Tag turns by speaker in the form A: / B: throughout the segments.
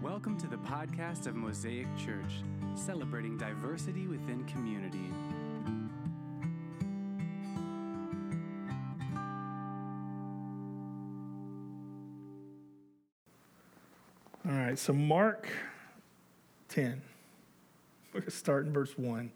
A: Welcome to the podcast of Mosaic Church, celebrating diversity within community.
B: All right, so Mark 10. We're going to start in verse 1.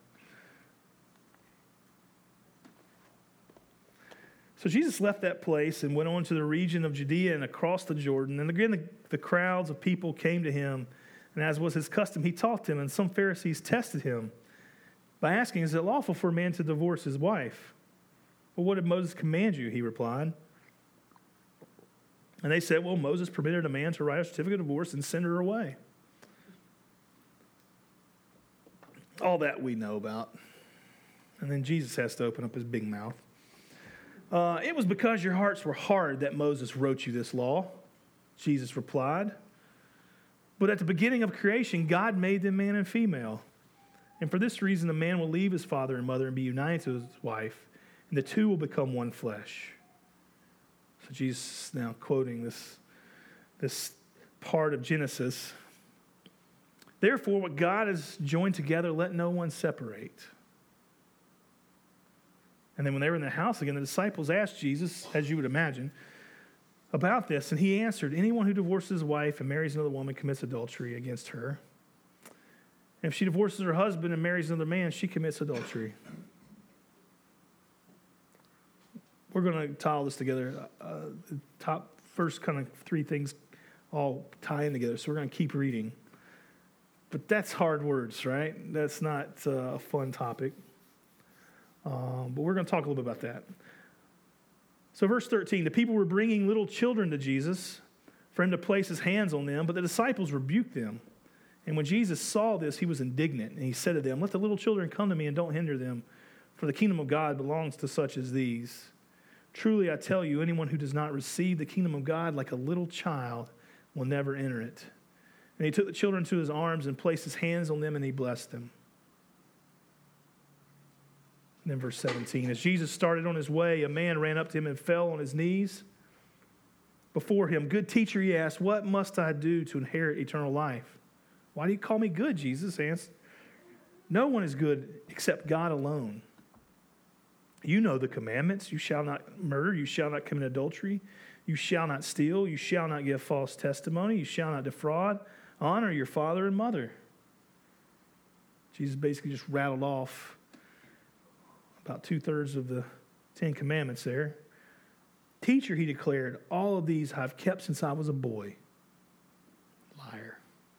B: So Jesus left that place and went on to the region of Judea and across the Jordan. And again, the crowds of people came to him. And as was his custom, he taught them. And some Pharisees tested him by asking, "Is it lawful for a man to divorce his wife?" "Well, what did Moses command you?" he replied. And they said, "Well, Moses permitted a man to write a certificate of divorce and send her away." All that we know about. And then Jesus has to open up his big mouth. "It was because your hearts were hard that Moses wrote you this law," Jesus replied. "But at the beginning of creation, God made them man and female. And for this reason, a man will leave his father and mother and be united to his wife, and the two will become one flesh." So Jesus is now quoting this part of Genesis. "Therefore, what God has joined together, let no one separate." And then when they were in the house again, the disciples asked Jesus, as you would imagine, about this. And he answered, "Anyone who divorces his wife and marries another woman commits adultery against her. And if she divorces her husband and marries another man, she commits adultery." We're going to tie all this together. The top first kind of three things all tie in together. So we're going to keep reading. But that's hard words, right? That's not a fun topic. But we're going to talk a little bit about that. So verse 13, the people were bringing little children to Jesus for him to place his hands on them, but the disciples rebuked them. And when Jesus saw this, he was indignant, and he said to them, "Let the little children come to me and don't hinder them, for the kingdom of God belongs to such as these. Truly I tell you, anyone who does not receive the kingdom of God like a little child will never enter it." And he took the children to his arms and placed his hands on them, and he blessed them. And then verse 17, as Jesus started on his way, a man ran up to him and fell on his knees before him. "Good teacher," he asked, "what must I do to inherit eternal life?" "Why do you call me good?" Jesus answered. "No one is good except God alone. You know the commandments. You shall not murder. You shall not commit adultery. You shall not steal. You shall not give false testimony. You shall not defraud. Honor your father and mother." Jesus basically just rattled off about 2/3 of the 10 Commandments there. "Teacher," he declared, "all of these I've kept since I was a boy." Liar.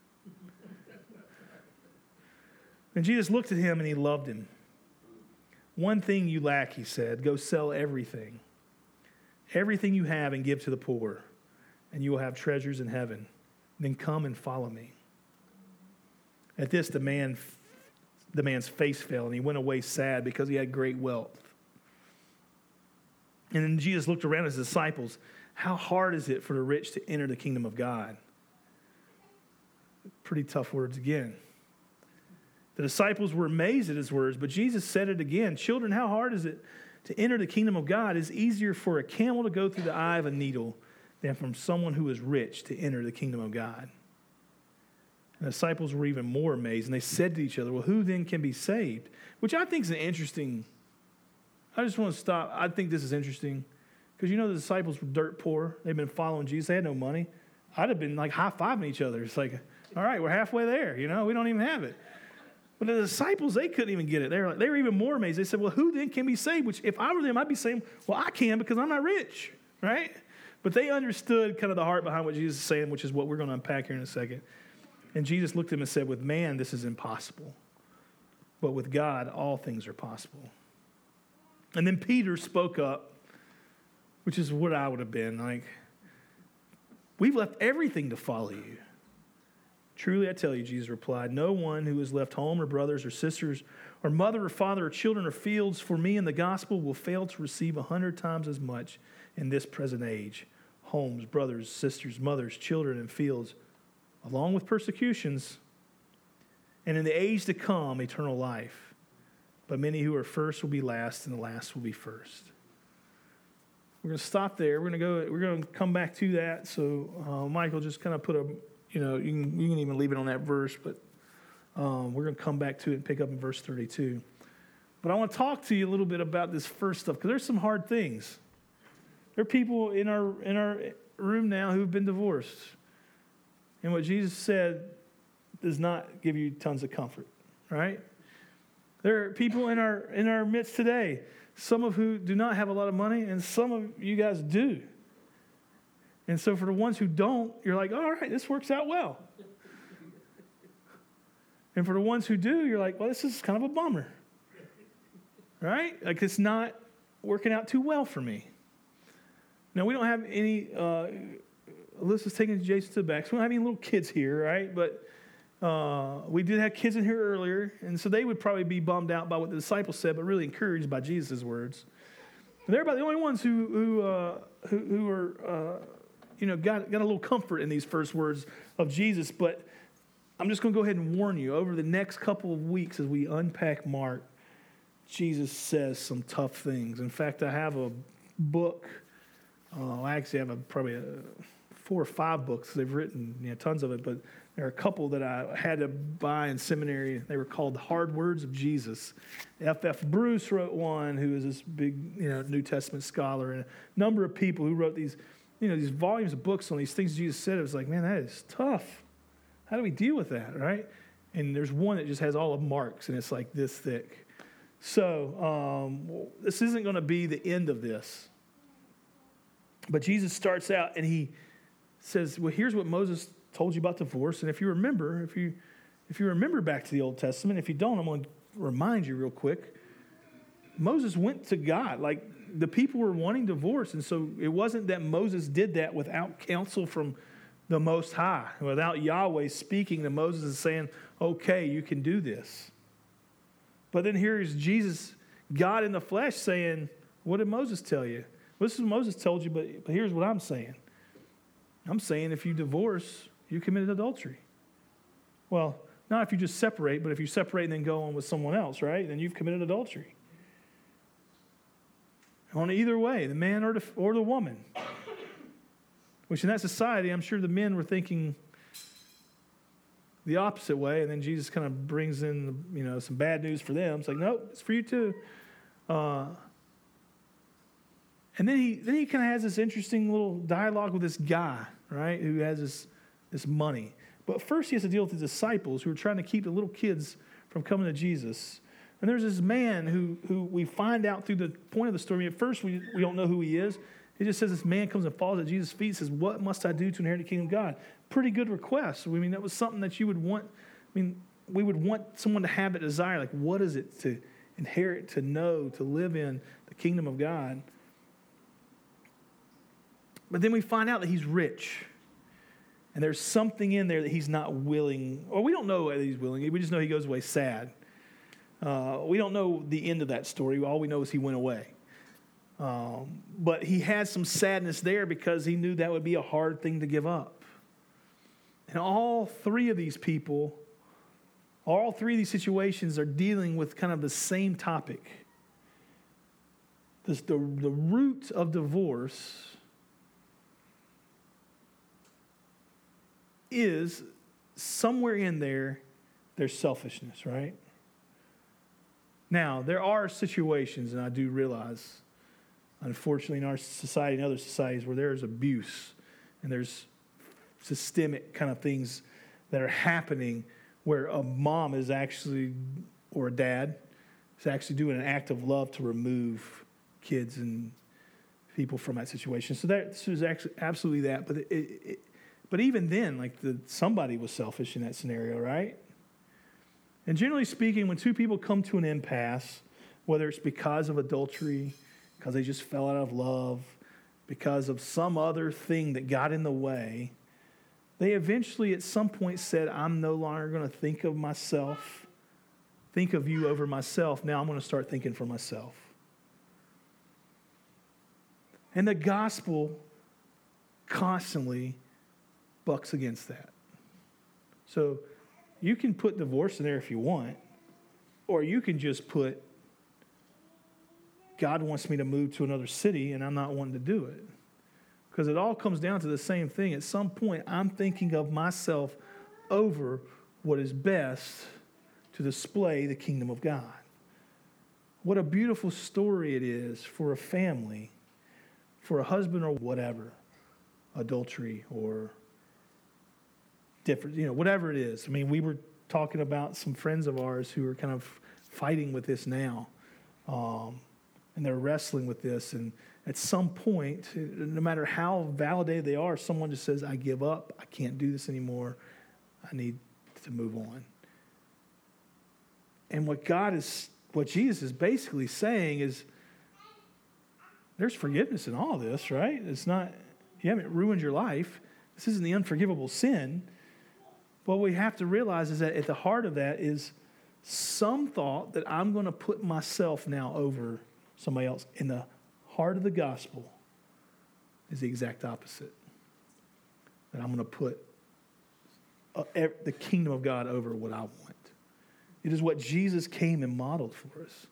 B: And Jesus looked at him and he loved him. "One thing you lack," he said. "Go sell everything you have and give to the poor, and you will have treasures in heaven. Then come and follow me." At this, the man's face fell, and he went away sad because he had great wealth. And then Jesus looked around at his disciples. "How hard is it for the rich to enter the kingdom of God?" Pretty tough words again. The disciples were amazed at his words, but Jesus said it again. "Children, how hard is it to enter the kingdom of God? It's easier for a camel to go through the eye of a needle than from someone who is rich to enter the kingdom of God." And the disciples were even more amazed, and they said to each other, "Well, who then can be saved?" Which I think is an interesting, I just want to stop. I think this is interesting because the disciples were dirt poor. They've been following Jesus. They had no money. I'd have been like high-fiving each other. It's like, all right, we're halfway there. We don't even have it. But the disciples, they couldn't even get it. They were even more amazed. They said, "Well, who then can be saved?" Which if I were them, I'd be saying, "Well, I can because I'm not rich," right? But they understood kind of the heart behind what Jesus is saying, which is what we're going to unpack here in a second. And Jesus looked at him and said, "With man, this is impossible. But with God, all things are possible." And then Peter spoke up, which is what I would have been like. "We've left everything to follow you." "Truly, I tell you," Jesus replied, "no one who has left home or brothers or sisters or mother or father or children or fields for me in the gospel will fail to receive 100 times as much in this present age. Homes, brothers, sisters, mothers, children, and fields, along with persecutions, and in the age to come, eternal life. But many who are first will be last, and the last will be first." We're going to stop there. We're going to come back to that. So Michael just kind of put you can even leave it on that verse, but we're going to come back to it and pick up in verse 32. But I want to talk to you a little bit about this first stuff, because there's some hard things. There are people in our room now who've been divorced. And what Jesus said does not give you tons of comfort, right? There are people in our midst today, some of who do not have a lot of money, and some of you guys do. And so for the ones who don't, you're like, all right, this works out well. And for the ones who do, you're like, well, this is kind of a bummer. Right? Like, it's not working out too well for me. Now, we don't have any, Alyssa's taking Jason to the back, so we don't have any little kids here, right? But we did have kids in here earlier, and so they would probably be bummed out by what the disciples said, but really encouraged by Jesus' words. And they're about the only ones who are, got a little comfort in these first words of Jesus. But I'm just going to go ahead and warn you, over the next couple of weeks as we unpack Mark, Jesus says some tough things. In fact, I have a book. I actually have probably 4 or 5 books they've written, tons of it, but there are a couple that I had to buy in seminary. They were called The Hard Words of Jesus. F.F. Bruce wrote one, who is this big, New Testament scholar, and a number of people who wrote these, these volumes of books on these things Jesus said. It was like, man, that is tough. How do we deal with that, right? And there's one that just has all of Mark's, and it's like this thick. So this isn't going to be the end of this. But Jesus starts out and he says, well, here's what Moses told you about divorce. And if you remember back to the Old Testament, if you don't, I'm going to remind you real quick. Moses went to God. Like, the people were wanting divorce. And so it wasn't that Moses did that without counsel from the Most High, without Yahweh speaking to Moses and saying, okay, you can do this. But then here's Jesus, God in the flesh, saying, what did Moses tell you? Well, this is what Moses told you, but here's what I'm saying. I'm saying if you divorce, you committed adultery. Well, not if you just separate, but if you separate and then go on with someone else, right? Then you've committed adultery. On either way, the man or the woman. Which in that society, I'm sure the men were thinking the opposite way, and then Jesus kind of brings in, some bad news for them. It's like, nope, it's for you too. And then he kind of has this interesting little dialogue with this guy, right, who has this money. But first he has to deal with the disciples who are trying to keep the little kids from coming to Jesus. And there's this man who we find out through the point of the story. At first we don't know who he is. It just says this man comes and falls at Jesus' feet and says, what must I do to inherit the kingdom of God? Pretty good request. I mean, that was something that you would want. I mean, we would want someone to have that desire. Like, what is it to inherit, to know, to live in the kingdom of God? But then we find out that he's rich. And there's something in there that he's not willing, or we don't know whether he's willing. We just know he goes away sad. We don't know the end of that story. All we know is he went away. But he had some sadness there because he knew that would be a hard thing to give up. And all 3 of these people, all 3 of these situations are dealing with kind of the same topic. The root of divorce is somewhere in there, there's selfishness, right? Now, there are situations, and I do realize, unfortunately, in our society and other societies where there's abuse and there's systemic kind of things that are happening where a mom is actually, or a dad, is actually doing an act of love to remove kids and people from that situation. So that is actually absolutely that. But even then, like somebody was selfish in that scenario, right? And generally speaking, when 2 people come to an impasse, whether it's because of adultery, because they just fell out of love, because of some other thing that got in the way, they eventually at some point said, I'm no longer going to think of myself, think of you over myself. Now I'm going to start thinking for myself. And the gospel constantly bucks against that. So you can put divorce in there if you want, or you can just put, God wants me to move to another city and I'm not wanting to do it. Because it all comes down to the same thing. At some point, I'm thinking of myself over what is best to display the kingdom of God. What a beautiful story it is for a family, for a husband or whatever, adultery or different, whatever it is. I mean, we were talking about some friends of ours who are kind of fighting with this now, and they're wrestling with this. And at some point, no matter how validated they are, someone just says, I give up. I can't do this anymore. I need to move on. And what Jesus is basically saying is, there's forgiveness in all this, right? It's not, you haven't ruined your life. This isn't the unforgivable sin. What we have to realize is that at the heart of that is some thought that I'm going to put myself now over somebody else. In the heart of the gospel is the exact opposite. That I'm going to put the kingdom of God over what I want. It is what Jesus came and modeled for us.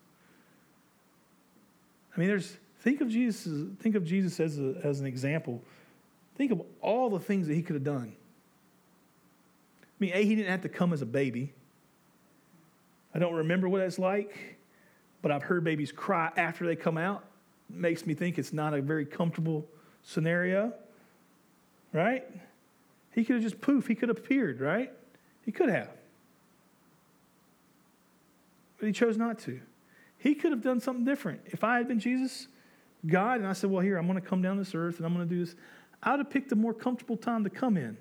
B: I mean, think of Jesus as an example. Think of all the things that he could have done. I mean, he didn't have to come as a baby. I don't remember what it's like, but I've heard babies cry after they come out. It makes me think it's not a very comfortable scenario, right? He could have just he could have appeared, right? He could have. But he chose not to. He could have done something different. If I had been Jesus, God, and I said, well, here, I'm going to come down this earth and I'm going to do this, I would have picked a more comfortable time to come in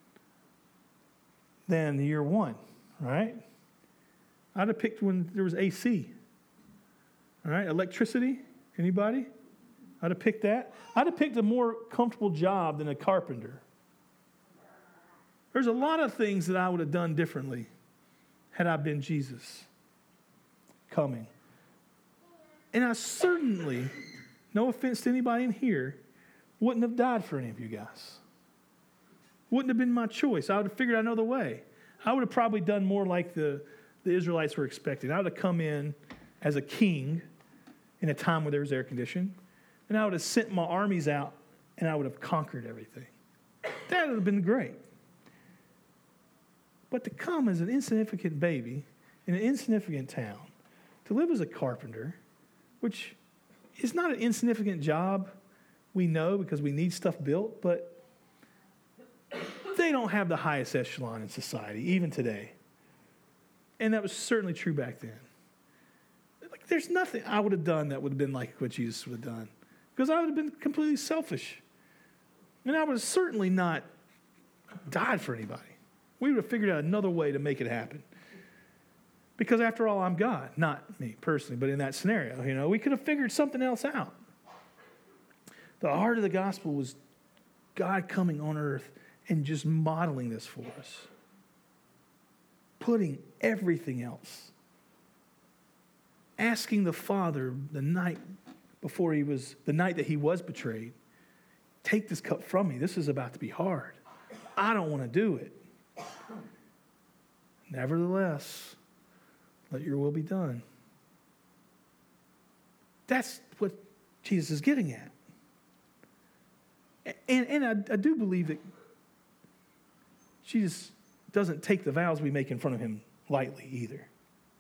B: than year one, right? I'd have picked when there was AC, all right? Electricity, anybody? I'd have picked that. I'd have picked a more comfortable job than a carpenter. There's a lot of things that I would have done differently had I been Jesus coming. And I certainly, no offense to anybody in here, wouldn't have died for any of you guys. Wouldn't have been my choice. I would have figured out another way. I would have probably done more like the Israelites were expecting. I would have come in as a king in a time where there was air conditioning, and I would have sent my armies out, and I would have conquered everything. That would have been great. But to come as an insignificant baby in an insignificant town, to live as a carpenter, which is not an insignificant job, we know, because we need stuff built, but they don't have the highest echelon in society, even today. And that was certainly true back then. Like, there's nothing I would have done that would have been like what Jesus would have done, because I would have been completely selfish. And I would have certainly not died for anybody. We would have figured out another way to make it happen. Because after all, I'm God. Not me personally, but in that scenario, we could have figured something else out. The heart of the gospel was God coming on earth and just modeling this for us. Putting everything else. Asking the Father the night that he was betrayed, take this cup from me. This is about to be hard. I don't want to do it. Nevertheless, let your will be done. That's what Jesus is getting at. And I do believe that Jesus doesn't take the vows we make in front of him lightly either.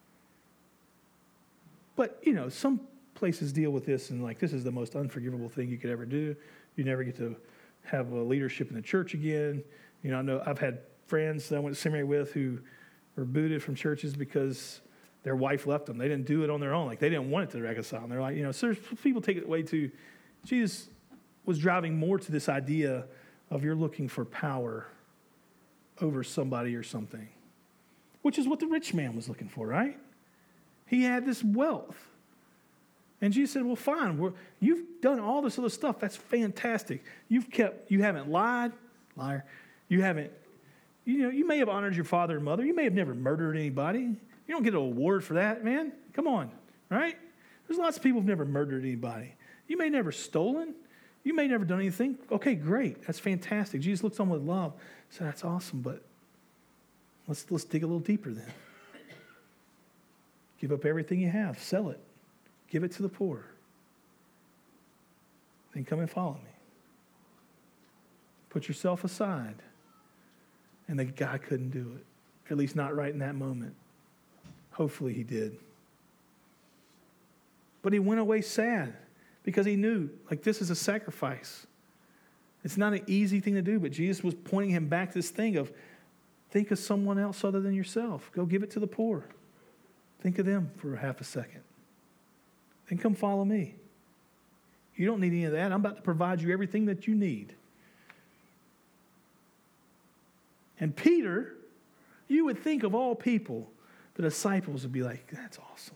B: But, some places deal with this and this is the most unforgivable thing you could ever do. You never get to have a leadership in the church again. I know I've had friends that I went to seminary with who were booted from churches because their wife left them. They didn't do it on their own. They didn't want it to reconcile. And they're like, so people take it way too. Jesus was driving more to this idea of you're looking for power over somebody or something, which is what the rich man was looking for, right? He had this wealth. And Jesus said, well, fine. You've done all this other stuff. That's fantastic. You haven't lied, liar. You haven't, you may have honored your father and mother. You may have never murdered anybody. You don't get an award for that, man. Come on, right? There's lots of people who've never murdered anybody. You may never stolen. You may never done anything. Okay, great. That's fantastic. Jesus looks on with love. So that's awesome, but let's dig a little deeper then. Give up everything you have. Sell it. Give it to the poor. Then come and follow me. Put yourself aside. And the guy couldn't do it, at least not right in that moment. Hopefully he did. But he went away sad because he knew, like, this is a sacrifice. It's not an easy thing to do, but Jesus was pointing him back to this thing of, think of someone else other than yourself. Go give it to the poor. Think of them for half a second. Then come follow me. You don't need any of that. I'm about to provide you everything that you need. And Peter, you would think of all people, the disciples would be like, that's awesome.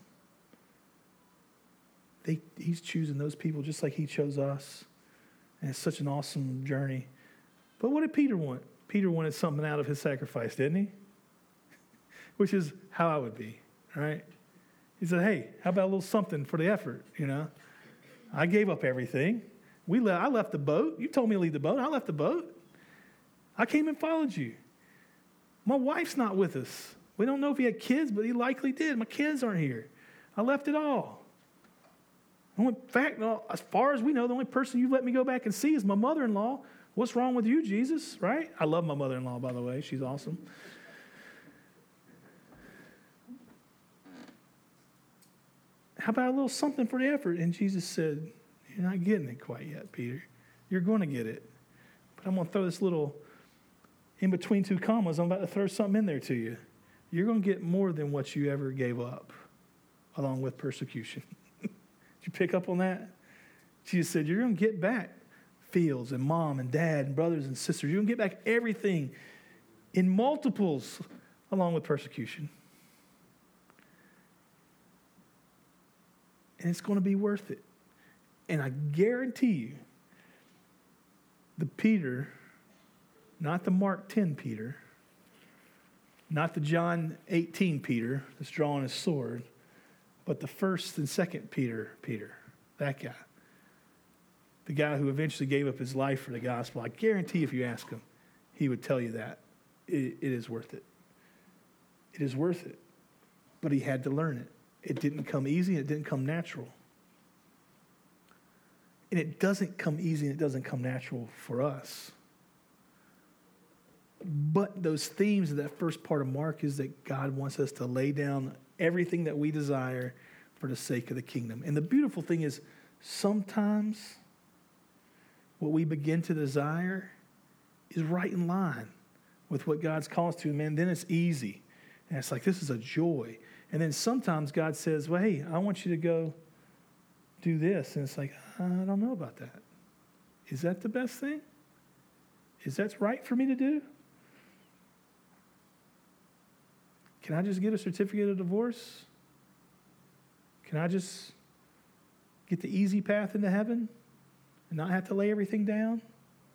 B: He's choosing those people just like he chose us. And it's such an awesome journey. But what did Peter want? Peter wanted something out of his sacrifice, didn't he? Which is how I would be, right? He said, hey, how about a little something for the effort, you know? I gave up everything. I left the boat. You told me to leave the boat. I left the boat. I came and followed you. My wife's not with us. We don't know if he had kids, but he likely did. My kids aren't here. I left it all. In fact, as far as we know, the only person you've let me go back and see is my mother-in-law. What's wrong with you, Jesus, right? I love my mother-in-law, by the way. She's awesome. How about a little something for the effort? And Jesus said, you're not getting it quite yet, Peter. You're going to get it. But I'm going to throw this little, in between two commas, I'm about to throw something in there to you. You're going to get more than what you ever gave up, along with persecution. Did you pick up on that? Jesus said, you're going to get back fields and mom and dad and brothers and sisters. You're going to get back everything in multiples along with persecution. And it's going to be worth it. And I guarantee you, the Peter, not the Mark 10 Peter, not the John 18 Peter that's drawing his sword, but the 1st and 2nd Peter, that guy. The guy who eventually gave up his life for the gospel. I guarantee if you ask him, he would tell you that. It is worth it. It is worth it. But he had to learn it. It didn't come easy, and it didn't come natural. And it doesn't come easy, and it doesn't come natural for us. But those themes of that first part of Mark is that God wants us to lay down everything that we desire for the sake of the kingdom. And the beautiful thing is, sometimes what we begin to desire is right in line with what God's called us to. Man, then it's easy. And it's like, this is a joy. And then sometimes God says, well, hey, I want you to go do this. And it's like, I don't know about that. Is that the best thing? Is that right for me to do? Can I just get a certificate of divorce? Can I just get the easy path into heaven and not have to lay everything down?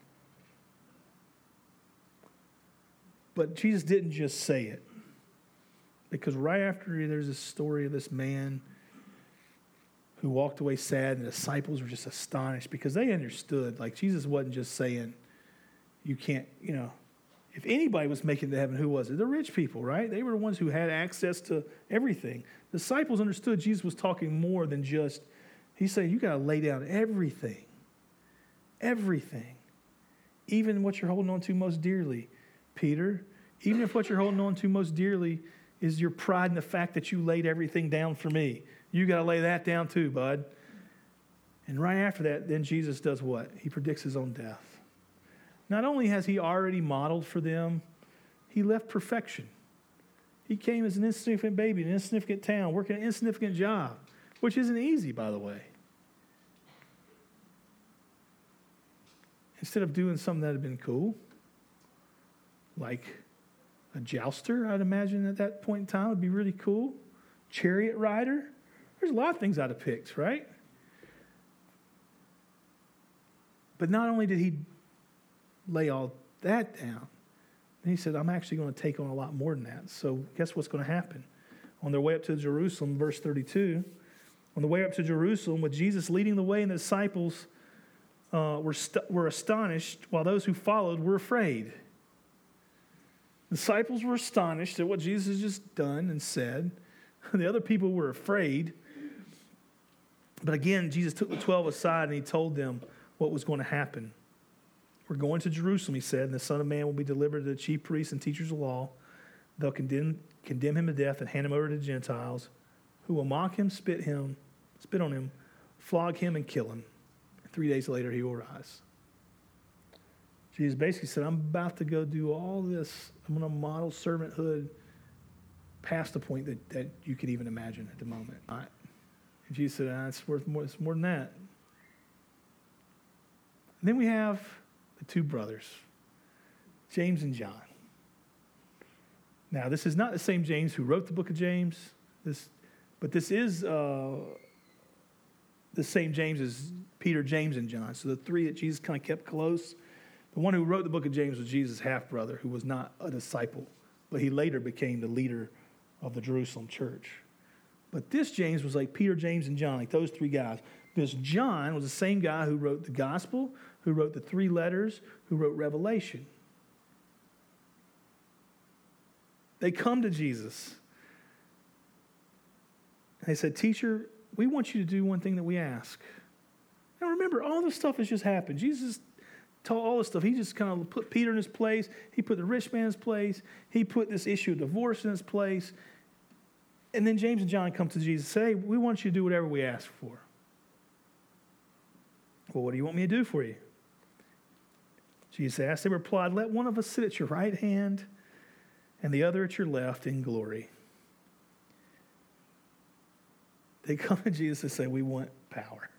B: But Jesus didn't just say it. Because right after, there's this story of this man who walked away sad, and the disciples were just astonished because they understood. Like, Jesus wasn't just saying, you can't, if anybody was making it to heaven, who was it? The rich people, right? They were the ones who had access to everything. The disciples understood Jesus was talking more than just, he said, you got to lay down everything. Everything. Even what you're holding on to most dearly, Peter. Even if what you're holding on to most dearly is your pride in the fact that you laid everything down for me. You got to lay that down too, bud. And right after that, then Jesus does what? He predicts his own death. Not only has he already modeled for them, he left perfection. He came as an insignificant baby in an insignificant town, working an insignificant job, which isn't easy, by the way. Instead of doing something that had been cool, like a jouster, I'd imagine at that point in time would be really cool. Chariot rider. There's a lot of things I'd have picked, right? But not only did he lay all that down, then he said, I'm actually going to take on a lot more than that. So guess what's going to happen? On their way up to Jerusalem, verse 32, on the way up to Jerusalem, with Jesus leading the way and the disciples were astonished, while those who followed were afraid. The disciples were astonished at what Jesus had just done and said. The other people were afraid. But again, Jesus took the 12 aside and he told them what was going to happen. We're going to Jerusalem, he said, and the Son of Man will be delivered to the chief priests and teachers of law. They'll condemn him to death and hand him over to the Gentiles, who will mock him, spit on him, flog him, and kill him. 3 days later, he will rise. Jesus basically said, I'm about to go do all this. I'm going to model servanthood past the point that you could even imagine at the moment. All right. And Jesus said, it's more than that. And then we have the two brothers, James and John. Now, this is not the same James who wrote the book of James, but this is the same James as Peter, James, and John. So the three that Jesus kind of kept close. The one who wrote the book of James was Jesus' half-brother, who was not a disciple, but he later became the leader of the Jerusalem church. But this James was like Peter, James, and John, like those three guys. This John was the same guy who wrote the gospel, who wrote the 3 letters, who wrote Revelation. They come to Jesus. And they said, Teacher, we want you to do one thing that we ask. Now remember, all this stuff has just happened. Jesus told all this stuff. He just kind of put Peter in his place. He put the rich man in his place. He put this issue of divorce in his place. And then James and John come to Jesus and say, hey, we want you to do whatever we ask for. Well, what do you want me to do for you? Jesus asked. They replied, let one of us sit at your right hand and the other at your left in glory. They come to Jesus and say, we want power.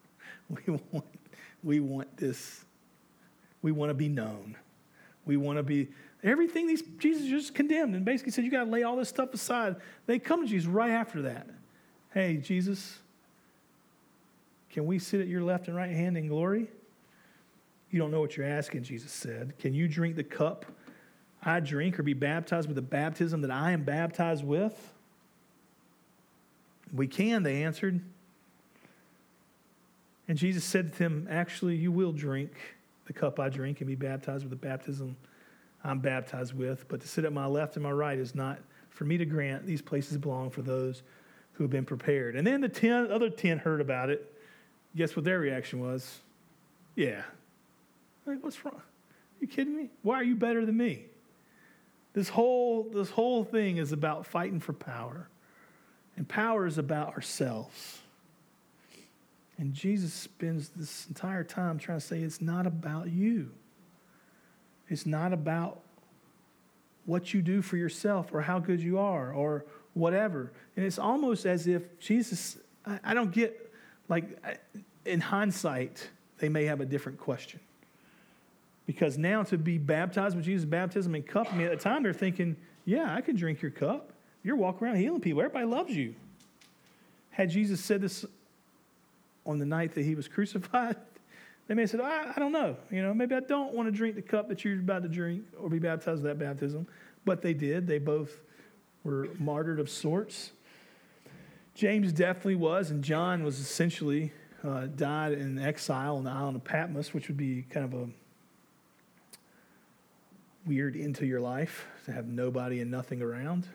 B: We want this. We want to be known. We want to be everything Jesus just condemned and basically said, you got to lay all this stuff aside. They come to Jesus right after that. Hey, Jesus, can we sit at your left and right hand in glory? You don't know what you're asking, Jesus said. Can you drink the cup I drink or be baptized with the baptism that I am baptized with? We can, they answered. And Jesus said to them, actually, you will drink the cup I drink and be baptized with the baptism I'm baptized with. But to sit at my left and my right is not for me to grant. These places belong for those who have been prepared. And then the other 10 heard about it. Guess what their reaction was? Yeah. Like, what's wrong? Are you kidding me? Why are you better than me? This whole thing is about fighting for power. And power is about ourselves. And Jesus spends this entire time trying to say it's not about you. It's not about what you do for yourself or how good you are or whatever. And it's almost as if Jesus, I don't get, like, in hindsight, they may have a different question. Because now to be baptized with Jesus' baptism and cup, I mean, at the time they're thinking, yeah, I can drink your cup. You're walking around healing people. Everybody loves you. Had Jesus said this on the night that he was crucified, they may have said, I don't know. Maybe I don't want to drink the cup that you're about to drink or be baptized with that baptism. But they did. They both were martyred of sorts. James definitely was, and John was essentially died in exile on the island of Patmos, which would be kind of a weird end to your life, to have nobody and nothing around.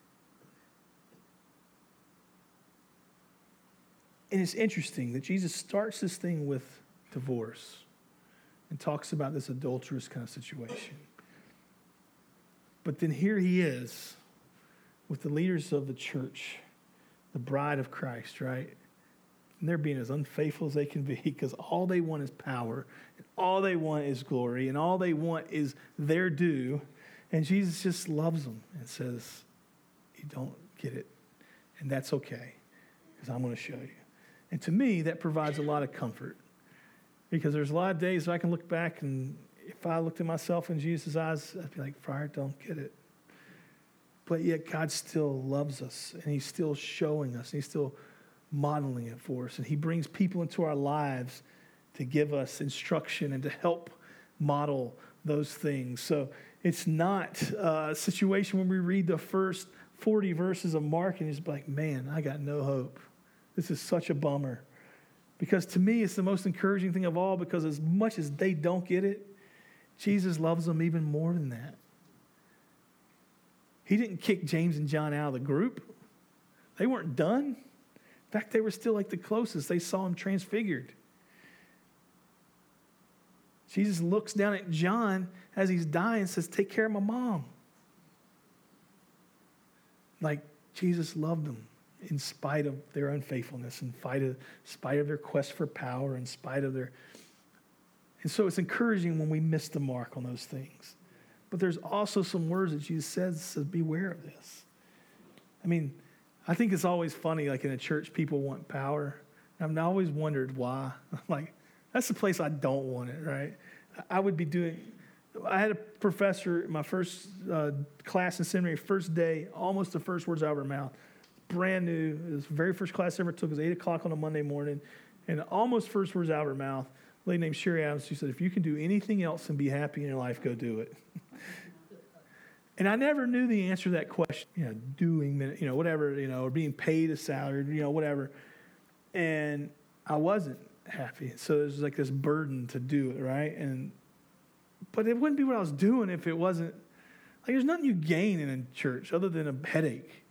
B: And it's interesting that Jesus starts this thing with divorce and talks about this adulterous kind of situation. But then here he is with the leaders of the church, the bride of Christ, right? And they're being as unfaithful as they can be because all they want is power, and all they want is glory, and all they want is their due. And Jesus just loves them and says, you don't get it, and that's okay because I'm going to show you. And to me, that provides a lot of comfort because there's a lot of days I can look back and if I looked at myself in Jesus' eyes, I'd be like, Friar, don't get it. But yet God still loves us and he's still showing us and he's still modeling it for us. And he brings people into our lives to give us instruction and to help model those things. So it's not a situation when we read the first 40 verses of Mark and it's like, man, I got no hope. This is such a bummer. Because to me, it's the most encouraging thing of all because as much as they don't get it, Jesus loves them even more than that. He didn't kick James and John out of the group. They weren't done. In fact, they were still like the closest. They saw him transfigured. Jesus looks down at John as he's dying and says, take care of my mom. Like Jesus loved them in spite of their unfaithfulness, in spite of their quest for power, in spite of their... And so it's encouraging when we miss the mark on those things. But there's also some words that Jesus says, beware of this. I mean, I think it's always funny, like in a church, people want power. I've always wondered why. Like, that's the place I don't want it, right? I had a professor in my first class in seminary, first day, almost the first words out of her mouth. Brand new. It was the very first class I ever took. It was 8 o'clock on a Monday morning. And almost first words out of her mouth, a lady named Sherry Adams, she said, if you can do anything else and be happy in your life, go do it. And I never knew the answer to that question, doing, whatever, or being paid a salary, whatever. And I wasn't happy. So there's like this burden to do it, right? But it wouldn't be what I was doing if it wasn't, like there's nothing you gain in a church other than a headache.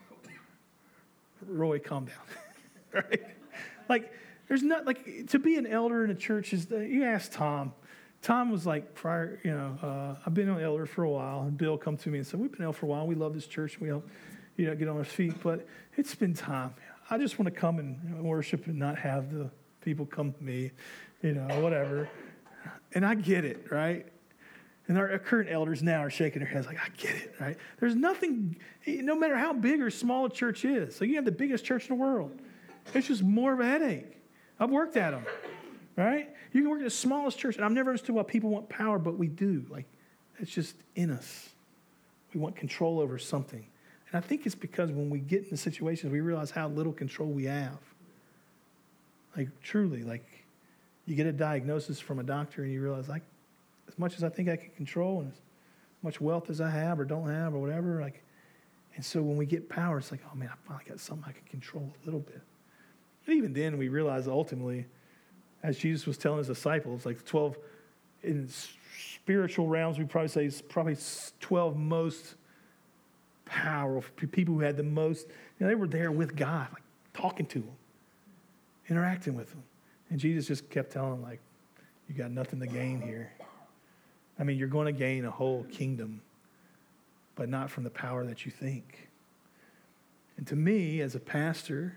B: Roy, calm down, right? Like there's not, like to be an elder in a church is, you ask Tom. Tom was like, prior, I've been an elder for a while. And Bill come to me and said, we've been elder for a while. We love this church. We help, get on our feet. But it's been time. I just want to come and worship and not have the people come to me, whatever. And I get it, right? And our current elders now are shaking their heads like, I get it, right? There's nothing, no matter how big or small a church is. So you have the biggest church in the world. It's just more of a headache. I've worked at them, right? You can work at the smallest church, and I've never understood why people want power, but we do. Like, it's just in us. We want control over something. And I think it's because when we get into situations, we realize how little control we have. Like, truly, like, you get a diagnosis from a doctor, and you realize, like, as much as I think I can control, and as much wealth as I have or don't have or whatever, like, and so when we get power, it's like, oh, man, I finally got something I can control a little bit. And even then, we realize ultimately, as Jesus was telling his disciples, like 12, in spiritual realms, we probably say it's probably 12 most powerful people who had the most, they were there with God, like talking to him, interacting with him. And Jesus just kept telling them, like, you got nothing to gain here. I mean, you're going to gain a whole kingdom, but not from the power that you think. And to me, as a pastor,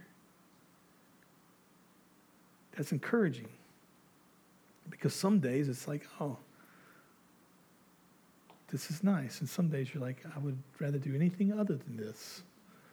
B: that's encouraging. Because some days it's like, oh, this is nice. And some days you're like, I would rather do anything other than this.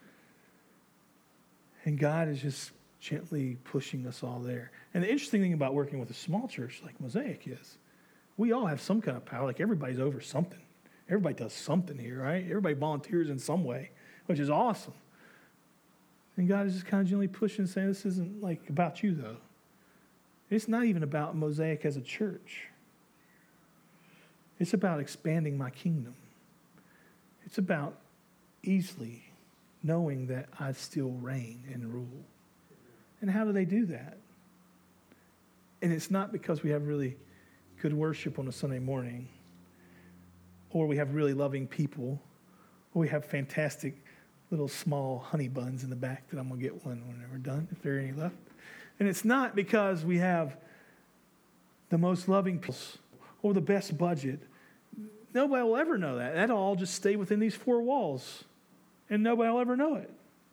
B: And God is just gently pushing us all there. And the interesting thing about working with a small church like Mosaic is we all have some kind of power. Like everybody's over something. Everybody does something here, right? Everybody volunteers in some way, which is awesome. And God is just kind of gently pushing and saying, this isn't like about you, though. It's not even about Mosaic as a church. It's about expanding my kingdom. It's about easily knowing that I still reign and rule. And how do they do that? And it's not because we have really good worship on a Sunday morning, or we have really loving people, or we have fantastic little small honey buns in the back that I'm going to get one when we're done, if there are any left. And it's not because we have the most loving people or the best budget. Nobody will ever know that. That'll all just stay within these four walls, and nobody will ever know it.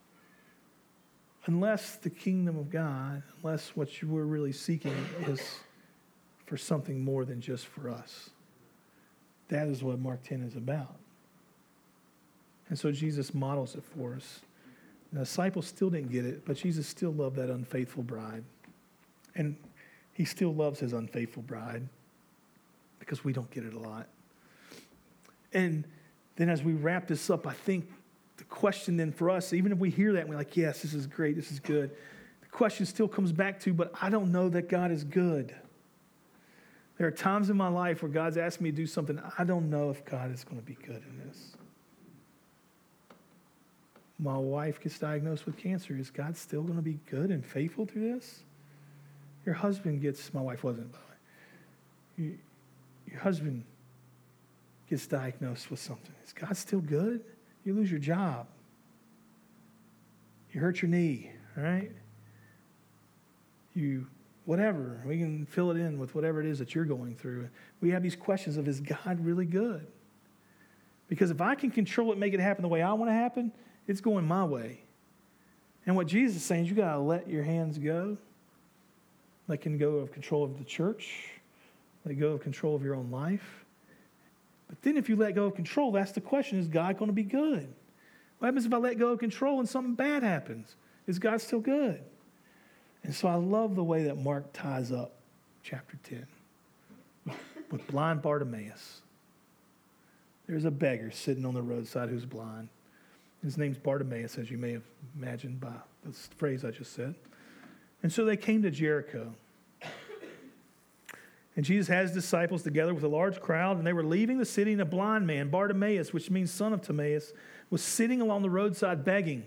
B: Unless the kingdom of God, unless what we're really seeking is for something more than just for us. That is what Mark 10 is about. And so Jesus models it for us. The disciples still didn't get it, but Jesus still loved that unfaithful bride. And he still loves his unfaithful bride because we don't get it a lot. And then as we wrap this up, I think the question then for us, even if we hear that and we're like, yes, this is great, this is good, the question still comes back to, but I don't know that God is good. There are times in my life where God's asked me to do something. I don't know if God is going to be good in this. My wife gets diagnosed with cancer. Is God still going to be good and faithful through this? Your husband gets, my wife wasn't, by the way. Your husband gets diagnosed with something. Is God still good? You lose your job. You hurt your knee, right? You whatever. We can fill it in with whatever it is that you're going through. We have these questions of, is God really good? Because if I can control it, make it happen the way I want to happen, it's going my way. And what Jesus is saying is you got to let your hands go. Let go of control of the church. Let go of control of your own life. But then if you let go of control, that's the question, is God going to be good? What happens if I let go of control and something bad happens? Is God still good? And so I love the way that Mark ties up chapter 10 with blind Bartimaeus. There's a beggar sitting on the roadside who's blind. His name's Bartimaeus, as you may have imagined by the phrase I just said. And so they came to Jericho. And Jesus had his disciples together with a large crowd, and they were leaving the city, and a blind man, Bartimaeus, which means son of Timaeus, was sitting along the roadside begging.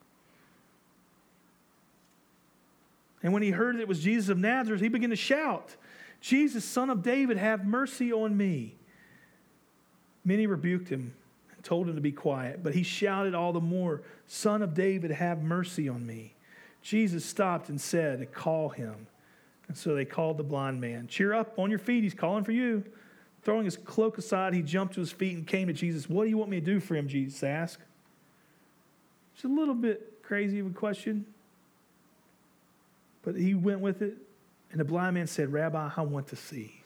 B: And when he heard that it was Jesus of Nazareth, he began to shout, "Jesus, son of David, have mercy on me." Many rebuked him and told him to be quiet, but he shouted all the more, "Son of David, have mercy on me." Jesus stopped and said, "Call him." And so they called the blind man. "Cheer up, on your feet, he's calling for you." Throwing his cloak aside, he jumped to his feet and came to Jesus. "What do you want me to do for him?" Jesus asked. It's a little bit crazy of a question, but he went with it. And the blind man said, "Rabbi, I want to see."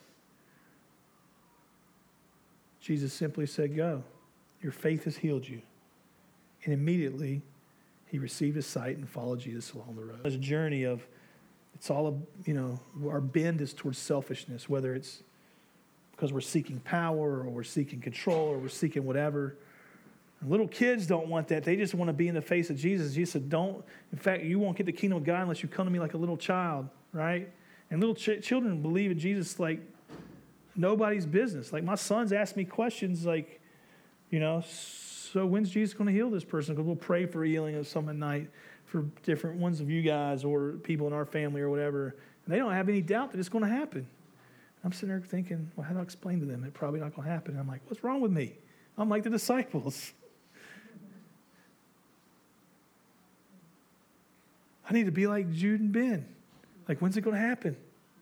B: Jesus simply said, "Go. Your faith has healed you." And immediately he received his sight and followed Jesus along the road. There's a journey of, it's all, our bend is towards selfishness, whether it's because we're seeking power or we're seeking control or we're seeking whatever. And little kids don't want that. They just want to be in the face of Jesus. Jesus said, in fact, you won't get the kingdom of God unless you come to me like a little child, right? And little children believe in Jesus like nobody's business. Like my sons ask me questions like, so when's Jesus going to heal this person? Because we'll pray for healing of some at night for different ones of you guys or people in our family or whatever. And they don't have any doubt that it's going to happen. I'm sitting there thinking, well, how do I explain to them it's probably not going to happen? And I'm like, what's wrong with me? I'm like the disciples. I need to be like Jude and Ben. Like, when's it going to happen?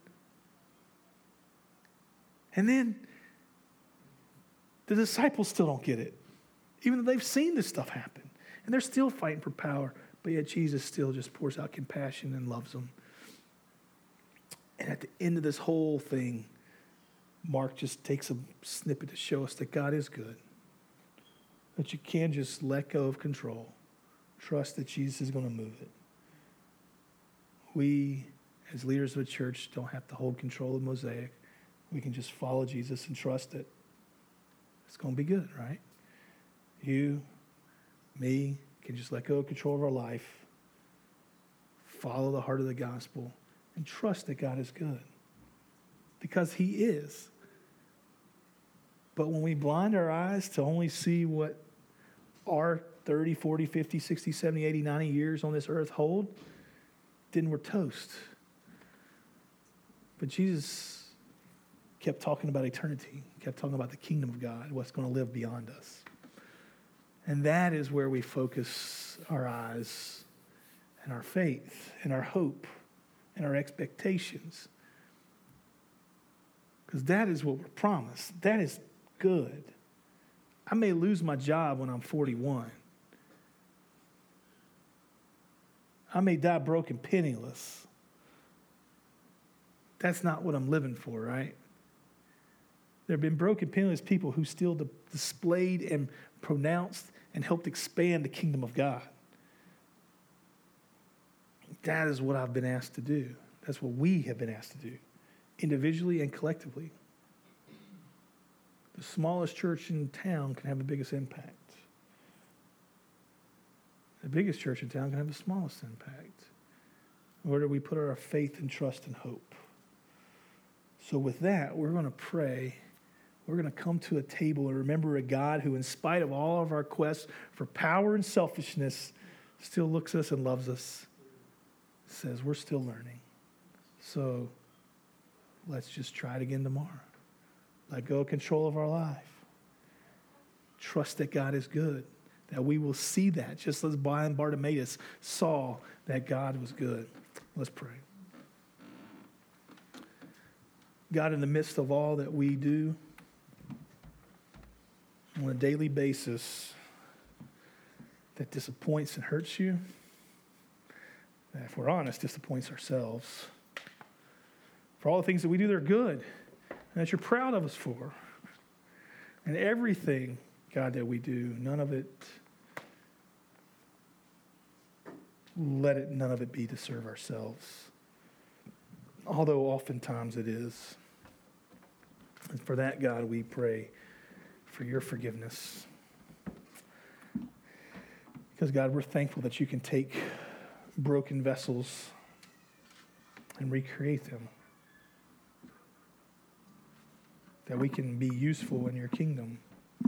B: And then the disciples still don't get it, even though they've seen this stuff happen. And they're still fighting for power, but yet Jesus still just pours out compassion and loves them. And at the end of this whole thing, Mark just takes a snippet to show us that God is good, that you can just let go of control, trust that Jesus is going to move it. We, as leaders of a church, don't have to hold control of Mosaic. We can just follow Jesus and trust that it's going to be good, right? You, me, can just let go of control of our life, follow the heart of the gospel, and trust that God is good. Because he is. But when we blind our eyes to only see what our 30, 40, 50, 60, 70, 80, 90 years on this earth hold, then we're toast. But Jesus kept talking about eternity, kept talking about the kingdom of God, what's going to live beyond us. And that is where we focus our eyes and our faith and our hope and our expectations. Because that is what we're promised. That is good. I may lose my job when I'm 41. I may die broke and penniless. That's not what I'm living for, right? There have been broken, penniless people who still displayed and pronounced and helped expand the kingdom of God. That is what I've been asked to do. That's what we have been asked to do, individually and collectively. The smallest church in town can have the biggest impact. The biggest church in town can have the smallest impact. Where do we put our faith and trust and hope? So with that, we're going to pray. We're going to come to a table and remember a God who, in spite of all of our quests for power and selfishness, still looks at us and loves us. Says we're still learning. So let's just try it again tomorrow. Let go of control of our life. Trust that God is good. That we will see that, just as blind Bartimaeus saw that God was good. Let's pray. God, in the midst of all that we do on a daily basis that disappoints and hurts you, that if we're honest, disappoints ourselves. For all the things that we do that are good and that you're proud of us for. And everything, God, that we do, none of it be to serve ourselves. Although oftentimes it is. And for that, God, we pray for your forgiveness. Because, God, we're thankful that you can take broken vessels and recreate them. That we can be useful in your kingdom,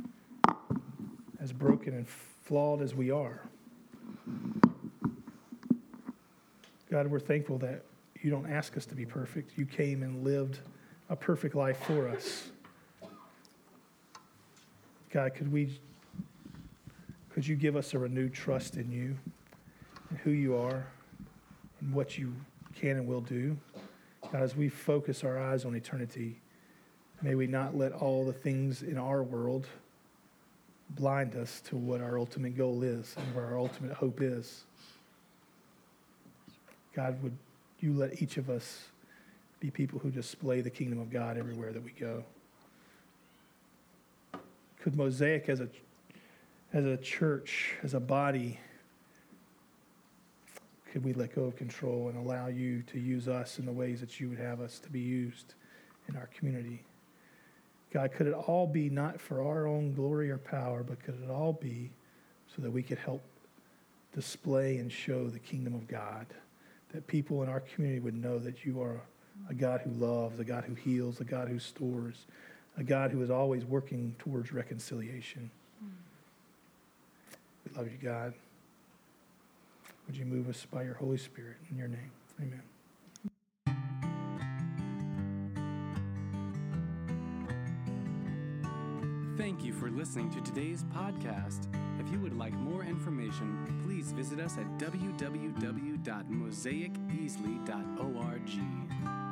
B: as broken and flawed as we are. God, we're thankful that you don't ask us to be perfect. You came and lived a perfect life for us. God, could you give us a renewed trust in you and who you are and what you can and will do? God, as we focus our eyes on eternity, may we not let all the things in our world blind us to what our ultimate goal is and where our ultimate hope is. God, would you let each of us be people who display the kingdom of God everywhere that we go? Could Mosaic as a church, as a body, could we let go of control and allow you to use us in the ways that you would have us to be used in our community? God, could it all be not for our own glory or power, but could it all be so that we could help display and show the kingdom of God, that people in our community would know that you are a God who loves, a God who heals, a God who stores, a God who is always working towards reconciliation. We love you, God. Would you move us by your Holy Spirit in your name? Amen.
A: Thank you for listening to today's podcast. If you would like more information, please visit us at www.mosaiceasley.org.